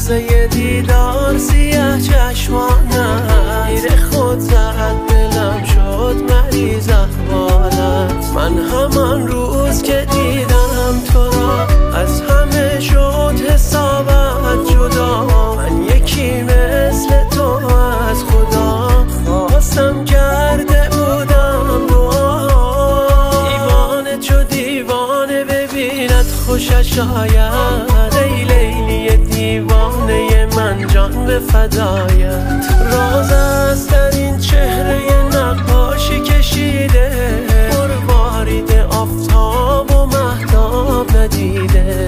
لحظه دیدار سیاه چشمانت تیر خود زد دلم شد مریض احوالت. من همان روز که دیدم تو را از همه شد حسابت جدا. من یکی مثل تو از خدا خواستم کرده بودم دعا. دیوانه چو دیوانه ببیند خوشش آید، ای لیلی دیوانه من جان به فدایت. راز است در این چهره نقاشی کشیده، مروارید آفتاب و مهتاب ندیده.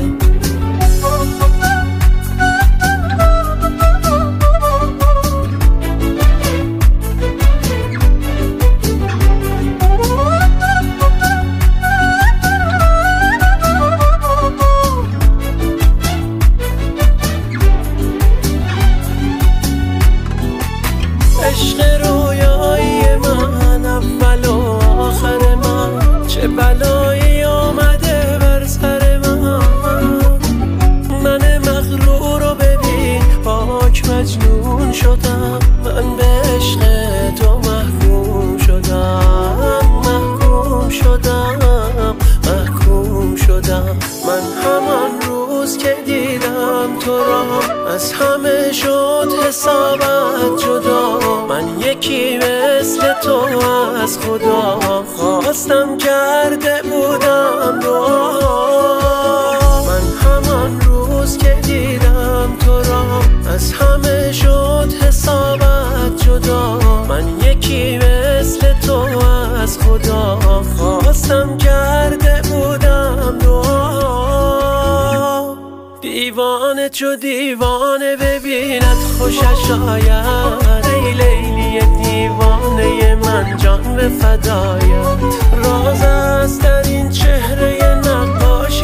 عشق رویایی من اول و آخر من، چه بلایی آمده بر سر من. من مغرور رو ببین پاک مجنون شدم، من به عشق تو محکوم شدم. محکوم شدم، محکوم شدم. من همان روز که دیدم تو را از همه شد حسابت جدا. من یکی مثل تو از خدا خواستم کرده بودم دعا. من همان روز که دیدم تو را از همه شد حسابت جدا. من یکی مثل تو از خدا خواستم کرده بودم دعا. دیوانه چو دیوانه ببیند خوشش آید، ای لیلی دیوانه من جان به فدایت. راز است در این چهره نقاش